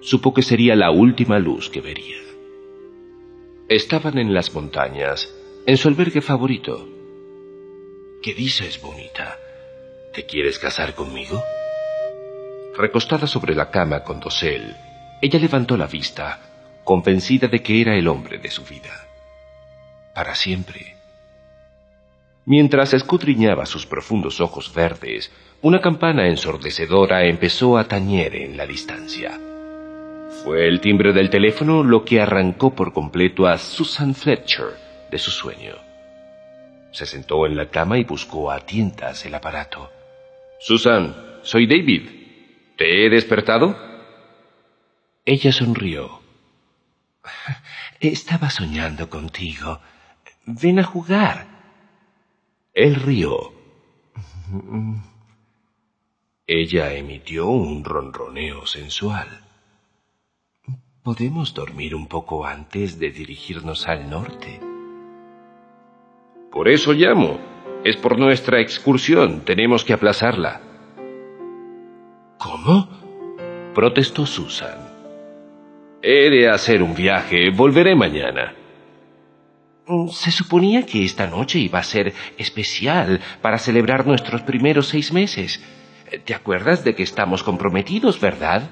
supo que sería la última luz que vería. Estaban en las montañas, en su albergue favorito. «¿Qué dices, bonita? ¿Te quieres casar conmigo?» Recostada sobre la cama con dosel, ella levantó la vista, convencida de que era el hombre de su vida. Para siempre. Mientras escudriñaba sus profundos ojos verdes, una campana ensordecedora empezó a tañer en la distancia. Fue el timbre del teléfono lo que arrancó por completo a Susan Fletcher de su sueño. Se sentó en la cama y buscó a tientas el aparato. «Susan, soy David. ¿Te he despertado?» Ella sonrió. «Estaba soñando contigo. Ven a jugar». Él rió. Ella emitió un ronroneo sensual. «¿Podemos dormir un poco antes de dirigirnos al norte?» «Por eso llamo. Es por nuestra excursión. Tenemos que aplazarla». «¿Cómo?», protestó Susan. «He de hacer un viaje. Volveré mañana». «Se suponía que esta noche iba a ser especial para celebrar nuestros primeros 6 meses. ¿Te acuerdas de que estamos comprometidos, verdad?»